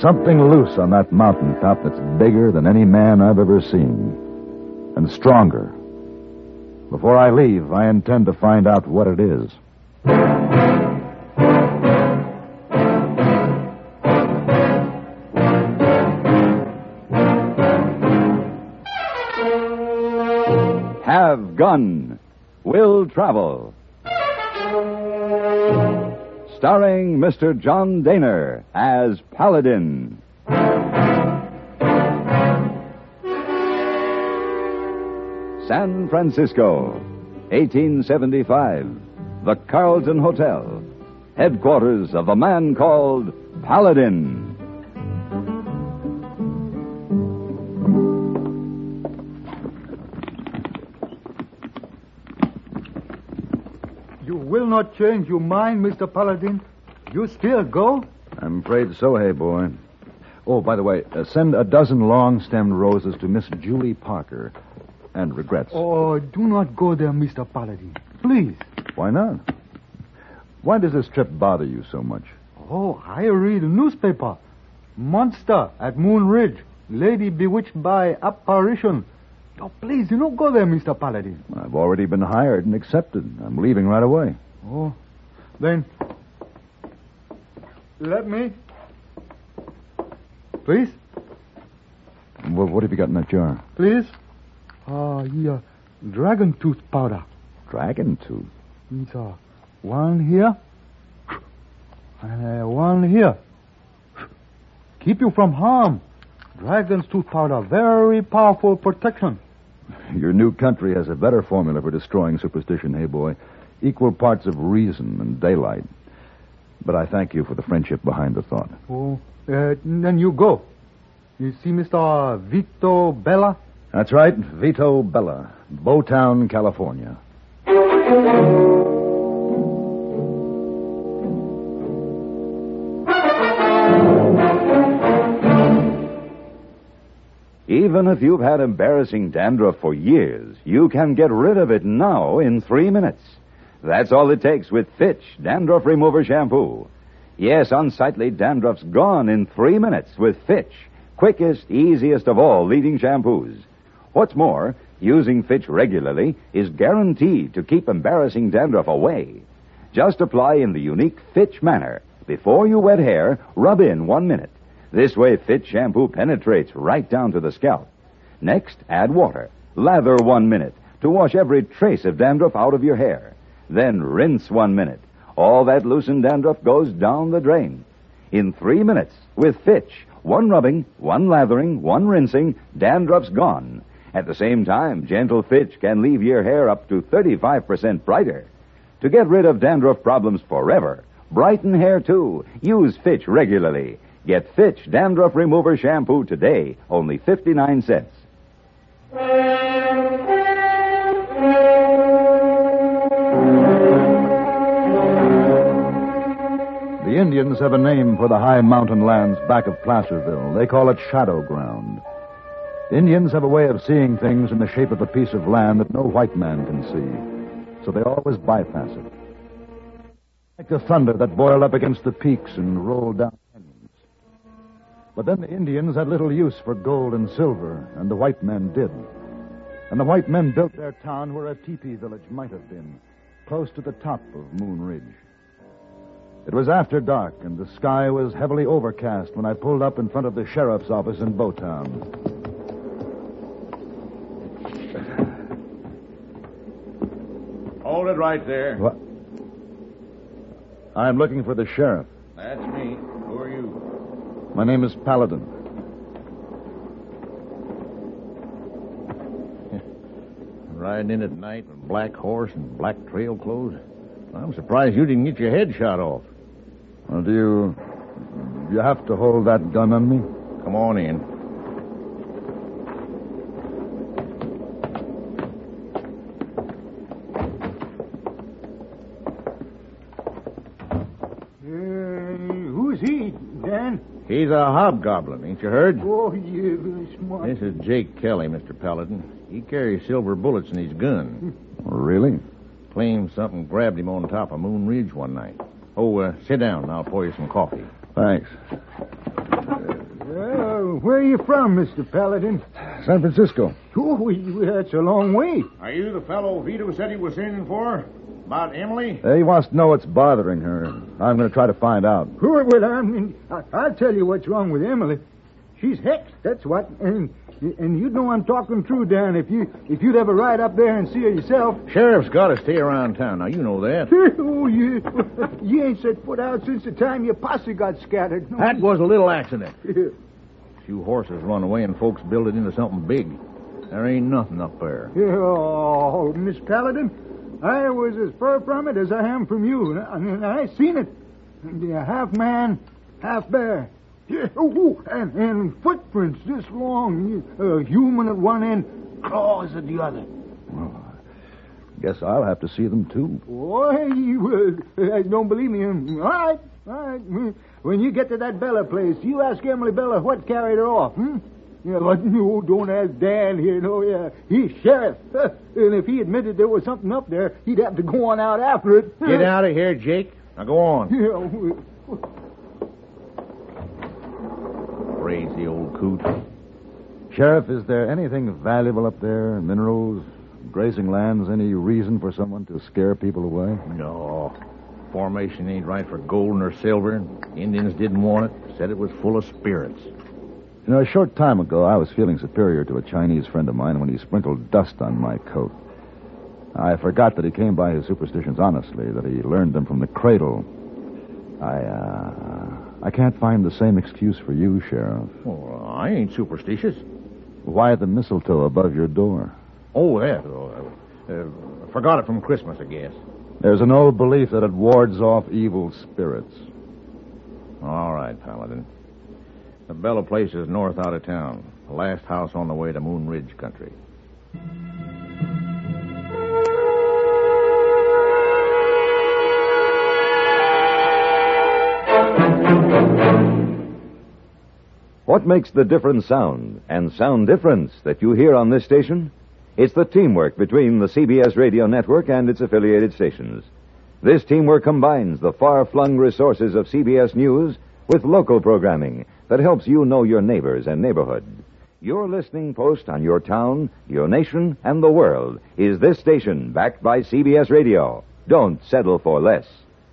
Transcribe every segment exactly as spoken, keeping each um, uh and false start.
something loose on that mountaintop that's bigger than any man I've ever seen. And stronger. Before I leave, I intend to find out what it is. Have Gun. Will Travel. Starring Mister John Daner as Paladin. San Francisco, eighteen seventy-five. The Carlton Hotel. Headquarters of a man called Paladin. You will not change your mind, Mister Paladin? You still go? I'm afraid so, hey, boy. Oh, by the way, uh, send a dozen long-stemmed roses to Miss Julie Parker. And regrets. Oh, do not go there, Mister Paladin. Please. Why not? Why does this trip bother you so much? Oh, I read a newspaper. Monster at Moon Ridge. Lady bewitched by apparition. Oh, please, do not go there, Mister Paladin. I've already been hired and accepted. I'm leaving right away. Oh, then... Let me... Please? Well, what have you got in that jar? Please? Ah, uh, yeah, dragon tooth powder. Dragon tooth? It's uh, one here, and uh, one here. Keep you from harm. Dragon's tooth powder, very powerful protection. Your new country has a better formula for destroying superstition, hey, boy. Equal parts of reason and daylight. But I thank you for the friendship behind the thought. Oh, uh, then you go. You see Mister Vito Bella? That's right, Vito Bella, Bowtown, California. Even if you've had embarrassing dandruff for years, you can get rid of it now in three minutes. That's all it takes with Fitch Dandruff Remover Shampoo. Yes, unsightly dandruff's gone in three minutes with Fitch, quickest, easiest of all leading shampoos. What's more, using Fitch regularly is guaranteed to keep embarrassing dandruff away. Just apply in the unique Fitch manner. Before you wet hair, rub in one minute. This way, Fitch shampoo penetrates right down to the scalp. Next, add water. Lather one minute to wash every trace of dandruff out of your hair. Then rinse one minute. All that loosened dandruff goes down the drain. In three minutes, with Fitch, one rubbing, one lathering, one rinsing, dandruff's gone. At the same time, gentle Fitch can leave your hair up to thirty-five percent brighter. To get rid of dandruff problems forever, brighten hair too. Use Fitch regularly. Get Fitch Dandruff Remover Shampoo today, only fifty-nine cents. The Indians have a name for the high mountain lands back of Placerville. They call it Shadow Ground. Indians have a way of seeing things in the shape of a piece of land that no white man can see, so they always bypass it. Like the thunder that boiled up against the peaks and rolled down canyons. But then the Indians had little use for gold and silver, and the white men did. And the white men built their town where a teepee village might have been, close to the top of Moon Ridge. It was after dark, and the sky was heavily overcast when I pulled up in front of the sheriff's office in Bowtown. Hold it right there. What? I'm looking for the sheriff. That's me. Who are you? My name is Paladin. Riding in at night with black horse and black trail clothes. I'm surprised you didn't get your head shot off. Well, do you... you have to hold that gun on me? Come on in. He's a hobgoblin, ain't you heard? Oh, yeah, very smart. This is Jake Kelly, Mister Paladin. He carries silver bullets in his gun. Really? Claims something grabbed him on top of Moon Ridge one night. Oh, uh, sit down and I'll pour you some coffee. Thanks. Uh, Uh, where are you from, Mister Paladin? San Francisco. Oh, we, we, that's a long way. Are you the fellow Vito said he was in for? About Emily? Uh, he wants to know what's bothering her. I'm going to try to find out. Oh, well, I mean, I, I'll tell you what's wrong with Emily. She's hexed, that's what. And and you know I'm talking true, Dan. If you if you'd ever ride up there and see her yourself. Sheriff's got to stay around town. Now, you know that. Oh, you, you ain't set foot out since the time your posse got scattered. No. That was a little accident. Few horses run away and folks build it into something big. There ain't nothing up there. Oh, Miss Paladin, I was as far from it as I am from you. I mean, I seen it. Yeah, half man, half bear. Yeah, oh, and, and footprints this long. A human at one end, claws at the other. Well, I guess I'll have to see them, too. Boy, you uh, don't believe me. All right, all right. When you get to that Bella place, you ask Emily Bella what carried her off, hmm? Yeah, but no, don't ask Dan here. No, yeah, he's sheriff. And if he admitted there was something up there, he'd have to go on out after it. Get out of here, Jake. Now go on. Yeah. Crazy old coot. Sheriff, is there anything valuable up there? Minerals, grazing lands, any reason for someone to scare people away? No. Formation ain't right for gold nor silver. Indians didn't want it. Said it was full of spirits. You know, a short time ago, I was feeling superior to a Chinese friend of mine when he sprinkled dust on my coat. I forgot that he came by his superstitions honestly, that he learned them from the cradle. I, uh, I can't find the same excuse for you, Sheriff. Well, I ain't superstitious. Why the mistletoe above your door? Oh, that. Oh, uh, forgot it from Christmas, I guess. There's an old belief that it wards off evil spirits. All right, Paladin. The Bella place is north out of town. The last house on the way to Moon Ridge country. What makes the different sound and sound difference that you hear on this station? It's the teamwork between the C B S radio network and its affiliated stations. This teamwork combines the far-flung resources of C B S News with local programming that helps you know your neighbors and neighborhood. Your listening post on your town, your nation, and the world is this station, backed by C B S Radio. Don't settle for less.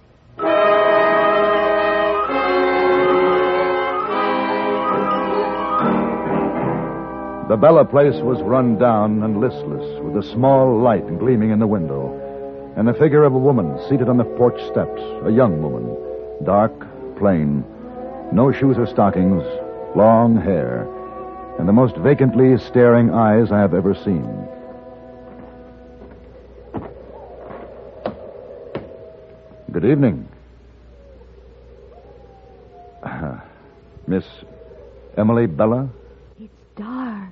The Bella place was run down and listless, with a small light gleaming in the window, and the figure of a woman seated on the porch steps, a young woman, dark, plain, no shoes or stockings, long hair, and the most vacantly staring eyes I have ever seen. Good evening. Uh, Miss Emily Bella? It's dark.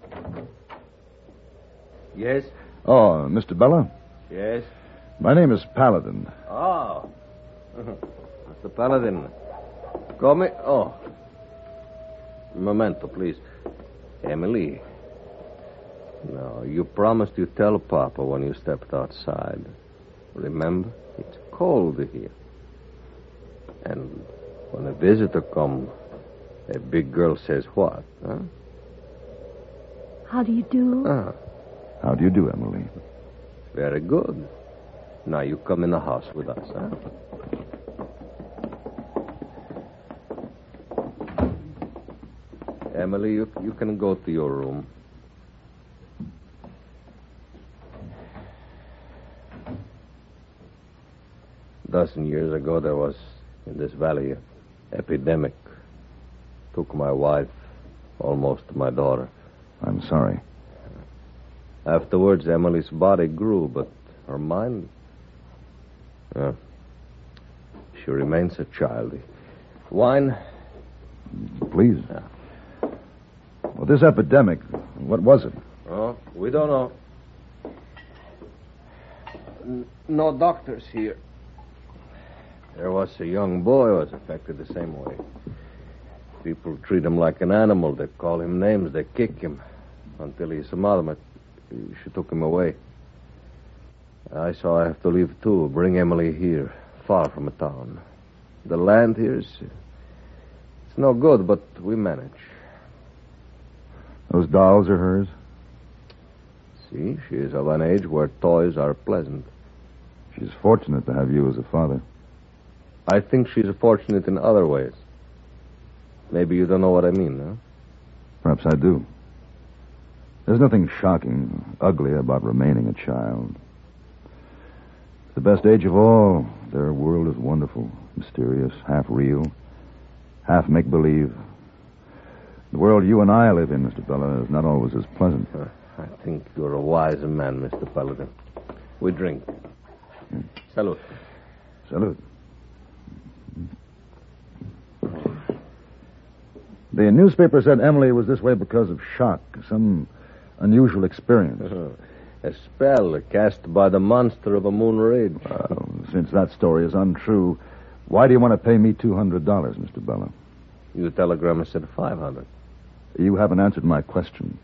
Yes? Oh, Mister Bella? Yes? My name is Paladin. Oh. Mister Paladin. Come in. Oh. Memento, please. Emily. No, you promised you'd tell Papa when you stepped outside. Remember? It's cold here. And when a visitor comes, a big girl says what, huh? How do you do? Ah, How do you do, Emily? very good. Now you come in the house with us, huh? Emily, you, you can go to your room. A dozen years ago, there was, in this valley, an epidemic. Took my wife, almost my daughter. I'm sorry. Afterwards, Emily's body grew, but her mind... Uh, she remains a child. Wine? Please. Yeah. Well, this epidemic, what was it? Oh, we don't know. N- no doctors here. There was a young boy who was affected the same way. People treat him like an animal. They call him names. They kick him until he's a mother. She took him away. I saw I have to leave, too. Bring Emily here, far from a town. The land here is... It's no good, but we manage. Those dolls are hers? See, she is of an age where toys are pleasant. She's fortunate to have you as a father. I think she's fortunate in other ways. Maybe you don't know what I mean, huh? Perhaps I do. There's nothing shocking, ugly about remaining a child. The best age of all, their world is wonderful, mysterious, half real, half make-believe. The world you and I live in, Mister Bella, is not always as pleasant. Uh, I think you're a wise man, Mister Paladin. We drink. Hmm. Salute. Salute. The newspaper said Emily was this way because of shock, some unusual experience. Uh-huh. A spell cast by the monster of a Moon Ridge. Well, since that story is untrue, why do you want to pay me two hundred dollars, Mister Bella? Your telegram said five hundred. You haven't answered my question.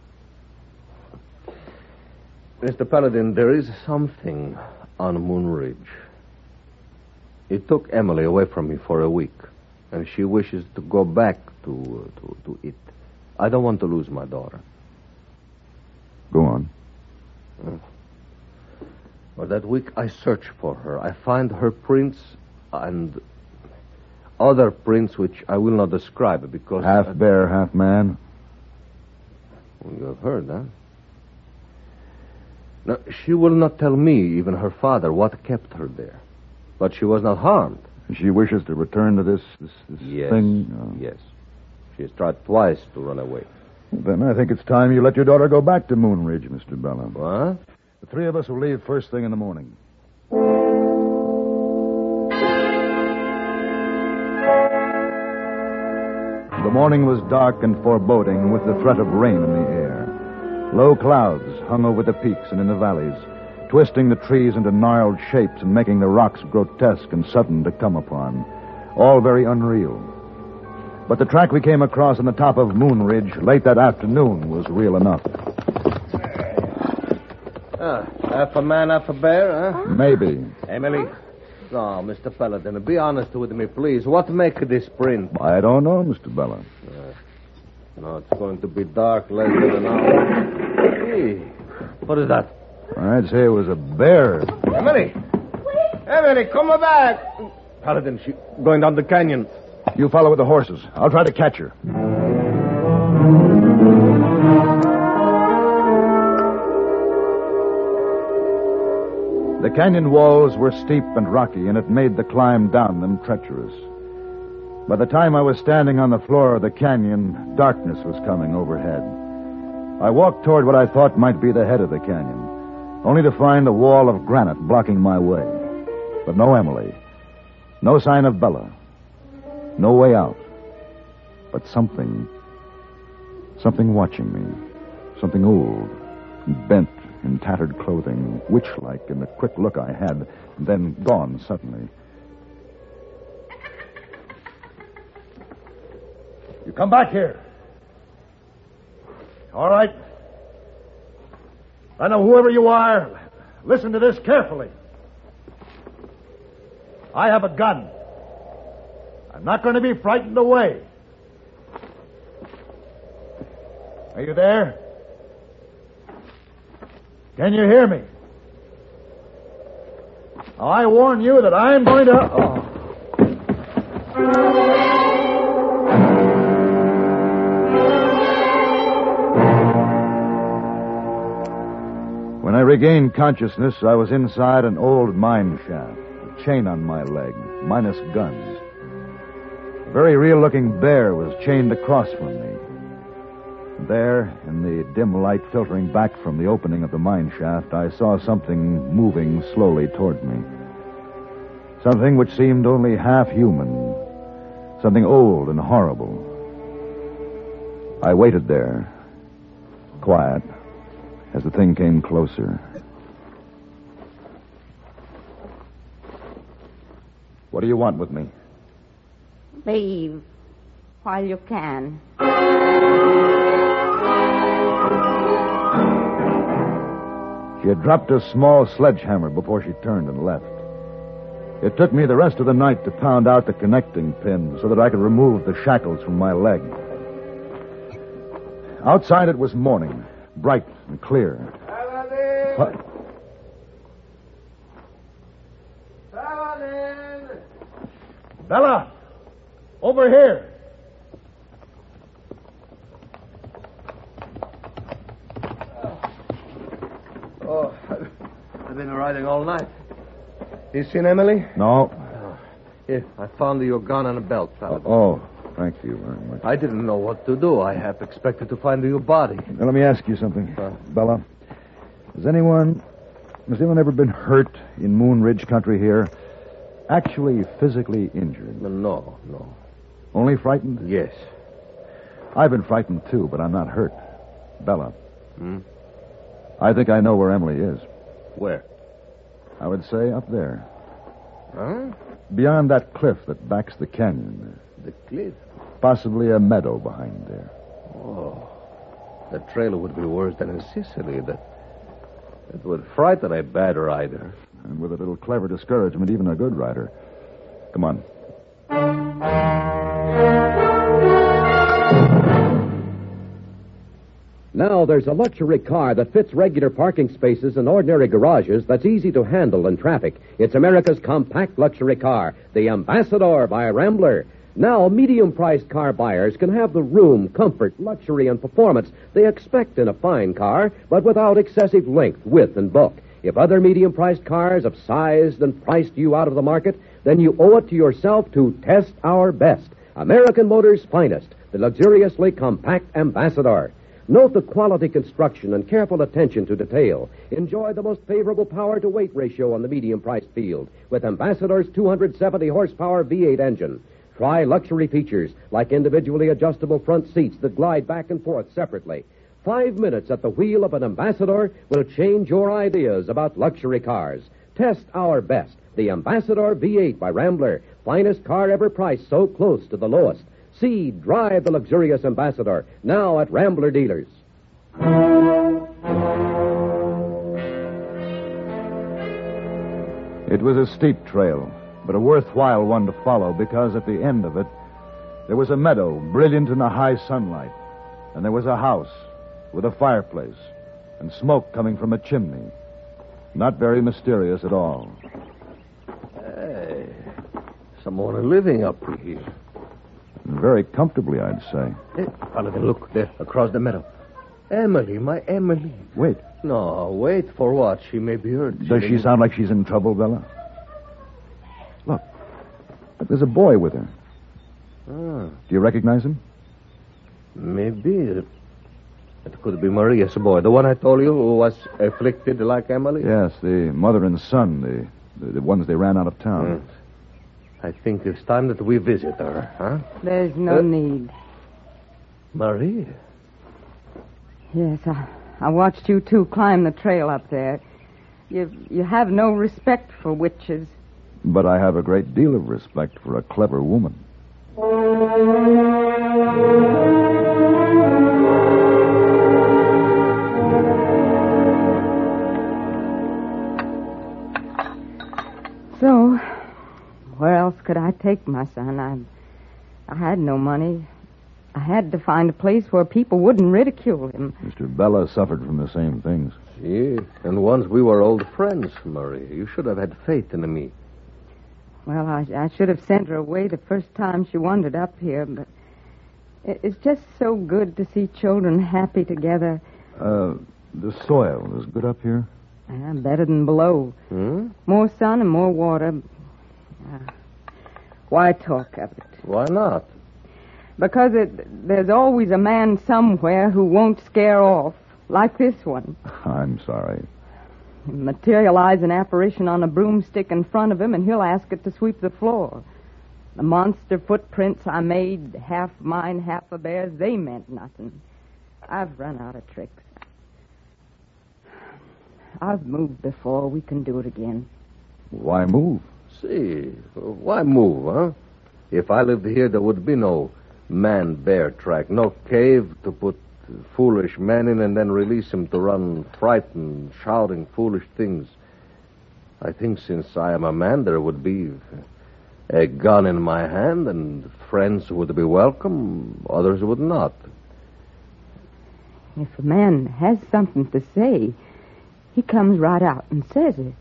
Mister Paladin, there is something on Moon Ridge. It took Emily away from me for a week, and she wishes to go back to, uh, to, to it. I don't want to lose my daughter. Go on. For that week, I search for her. I find her prints and other prints which I will not describe because... Half I... bear, half man? Well, you have heard, huh? Now, she will not tell me, even her father, what kept her there. But she was not harmed. She wishes to return to this, this, this yes. thing? Oh. Yes. She has tried twice to run away. Then I think it's time you let your daughter go back to Moon Ridge, Mister Bella. What? The three of us will leave first thing in the morning. The morning was dark and foreboding with the threat of rain in the air. Low clouds hung over the peaks and in the valleys, twisting the trees into gnarled shapes and making the rocks grotesque and sudden to come upon. All very unreal. But the track we came across on the top of Moon Ridge late that afternoon was real enough. Ah, half a man, half a bear, huh? Maybe. Emily. No, Mister Paladin, be honest with me, please. What make this print? I don't know, Mister Bella. Uh, no, it's going to be dark less than an hour. Hey, what is that? I'd say it was a bear. Emily! Wait! Emily, come back! Paladin, she's going down the canyon. You follow with the horses. I'll try to catch her. The canyon walls were steep and rocky, and it made the climb down them treacherous. By the time I was standing on the floor of the canyon, darkness was coming overhead. I walked toward what I thought might be the head of the canyon, only to find a wall of granite blocking my way. But no Emily. No sign of Bella. No way out. But something. Something watching me. Something old, bent in tattered clothing, witch-like in the quick look I had, and then gone suddenly. You come back here. All right. I know whoever you are. Listen to this carefully. I have a gun. I'm not going to be frightened away. Are you there? Can you hear me? I warn you that I'm going to... Oh. When I regained consciousness, I was inside an old mine shaft, a chain on my leg, minus guns. A very real-looking bear was chained across from me. There, in the dim light filtering back from the opening of the mine shaft, I saw something moving slowly toward me. Something which seemed only half human. Something old and horrible. I waited there, quiet, as the thing came closer. What do you want with me? Leave while you can. She had dropped a small sledgehammer before she turned and left. It took me the rest of the night to pound out the connecting pin so that I could remove the shackles from my leg. Outside it was morning, bright and clear. What? Bella! Over here! Oh, I've been riding all night. You seen Emily? No. Here, I found your gun and a belt, Paladin. Oh, thank you very much. I didn't know what to do. I half expected to find your body. Now, let me ask you something. Uh. Bella, has anyone... Has anyone ever been hurt in Moon Ridge country here? Actually physically injured? No, no. Only frightened? Yes. I've been frightened, too, but I'm not hurt. Bella. Hmm? I think I know where Emily is. Where? I would say up there. Huh? Beyond that cliff that backs the canyon. The cliff? Possibly a meadow behind there. Oh. The trail would be worse than in Sicily. That, that would frighten a bad rider. And with a little clever discouragement, even a good rider. Come on. Now there's a luxury car that fits regular parking spaces and ordinary garages that's easy to handle in traffic. It's America's compact luxury car, the Ambassador by Rambler. Now, medium-priced car buyers can have the room, comfort, luxury, and performance they expect in a fine car, but without excessive length, width, and bulk. If other medium-priced cars have sized and priced you out of the market, then you owe it to yourself to test our best. American Motors' finest, the luxuriously compact Ambassador. Note the quality construction and careful attention to detail. Enjoy the most favorable power-to-weight ratio on the medium-priced field with Ambassador's two hundred seventy horsepower V eight engine. Try luxury features like individually adjustable front seats that glide back and forth separately. Five minutes at the wheel of an Ambassador will change your ideas about luxury cars. Test our best, the Ambassador V eight by Rambler. Finest car ever priced so close to the lowest. See, drive the luxurious Ambassador, now at Rambler dealers. It was a steep trail, but a worthwhile one to follow because at the end of it, there was a meadow brilliant in the high sunlight, and there was a house with a fireplace and smoke coming from a chimney. Not very mysterious at all. Hey, someone living up here. Very comfortably, I'd say. Hey, Paladin, look there, across the meadow. Emily, my Emily. Wait. No, wait for what? She may be hurt. Does she, she sound like she's in trouble, Bella? Look. There's a boy with her. Ah. Do you recognize him? Maybe. It, it could be Maria's boy, the one I told you who was afflicted like Emily? Yes, the mother and son, the, the, the ones they ran out of town. Yes. I think it's time that we visit her, huh? There's no uh, need. Maria? Yes, I, I watched you two climb the trail up there. You, you have no respect for witches. But I have a great deal of respect for a clever woman. So, where else could I take my son? I, I had no money. I had to find a place where people wouldn't ridicule him. Mister Bella suffered from the same things. Gee, and once we were old friends, Maria. You should have had faith in me. Well, I, I should have sent her away the first time she wandered up here, but it, it's just so good to see children happy together. Uh, the soil is good up here? Uh, better than below. Hmm? More sun and more water. Uh, why talk of it? Why not? Because it, there's always a man somewhere who won't scare off, like this one. I'm sorry. Materialize an apparition on a broomstick in front of him, and he'll ask it to sweep the floor. The monster footprints I made, half mine, half a bear's, they meant nothing. I've run out of tricks. I've moved before. We can do it again. Why move? See, why move, huh? If I lived here, there would be no man-bear track, no cave to put foolish men in and then release him to run frightened, shouting foolish things. I think since I am a man, there would be a gun in my hand, and friends would be welcome, others would not. If a man has something to say, he comes right out and says it.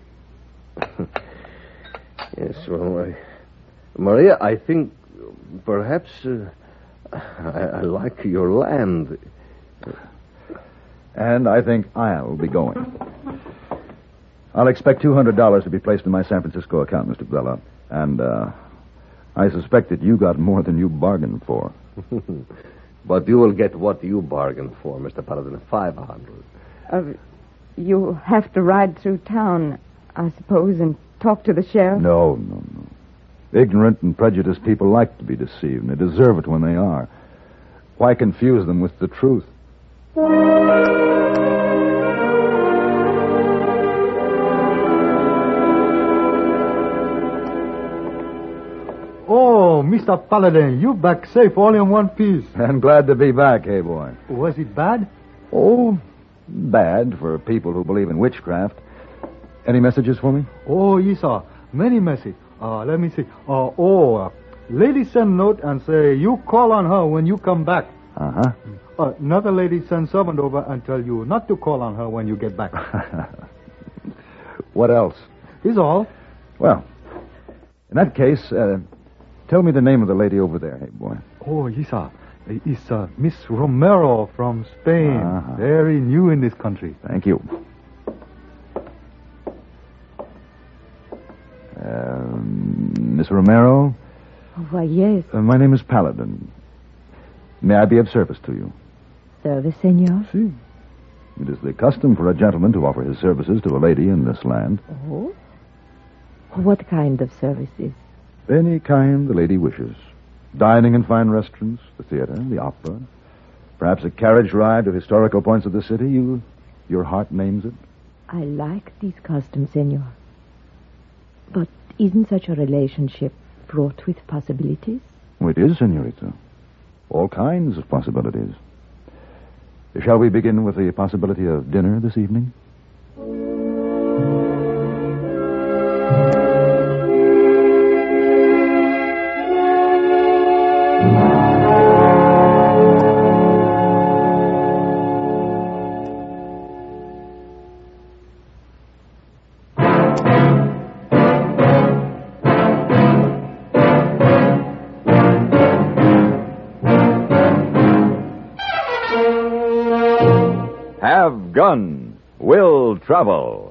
Yes, well, I, Maria, I think perhaps uh, I, I like your land. And I think I'll be going. I'll expect two hundred dollars to be placed in my San Francisco account, Mister Bella. And, uh, I suspect that you got more than you bargained for. But you will get what you bargained for, Mister Paladin, five hundred. Uh, you have to ride through town, I suppose, and talk to the sheriff? No, no, no. Ignorant and prejudiced people like to be deceived, and they deserve it when they are. Why confuse them with the truth? Oh, Mister Paladin, you back safe all in one piece. I'm glad to be back, hey boy. Was it bad? Oh, bad for people who believe in witchcraft. Any messages for me? Oh, yes, sir. Many message. Uh, let me see. Uh, oh, uh, lady send note and say you call on her when you come back. Uh-huh. Uh, another lady send servant over and tell you not to call on her when you get back. What else? Is all. Well, in that case, uh, tell me the name of the lady over there, hey boy. Oh, yes, sir. It's uh, Miss Romero from Spain. Uh-huh. Very new in this country. Thank you. Um, Miss Romero? Oh, why, yes. Uh, my name is Paladin. May I be of service to you? Service, senor? Si. It is the custom for a gentleman to offer his services to a lady in this land. Oh? What kind of services? Any kind the lady wishes. Dining in fine restaurants, the theater, the opera. Perhaps a carriage ride to historical points of the city. You, your heart names it. I like these customs, senor. But isn't such a relationship fraught with possibilities? Oh, it is, senorita. All kinds of possibilities. Shall we begin with the possibility of dinner this evening? Have Gun, Will Travel.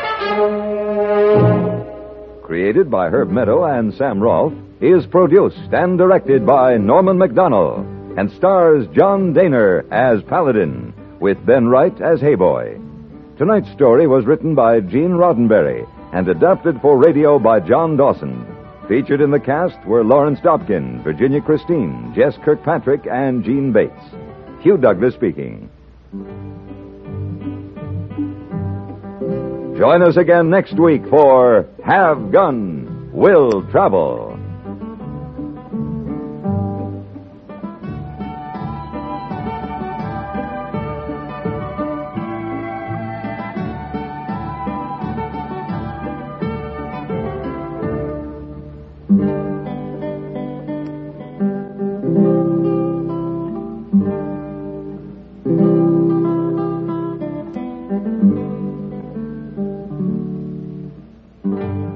Created by Herb Meadow and Sam Rolfe, is produced and directed by Norman McDonnell, and stars John Daner as Paladin, with Ben Wright as Hayboy. Tonight's story was written by Gene Roddenberry and adapted for radio by John Dawson. Featured in the cast were Lawrence Dobkin, Virginia Christine, Jess Kirkpatrick, and Gene Bates. Hugh Douglas speaking. Join us again next week for Have Gun, Will Travel. Thank you.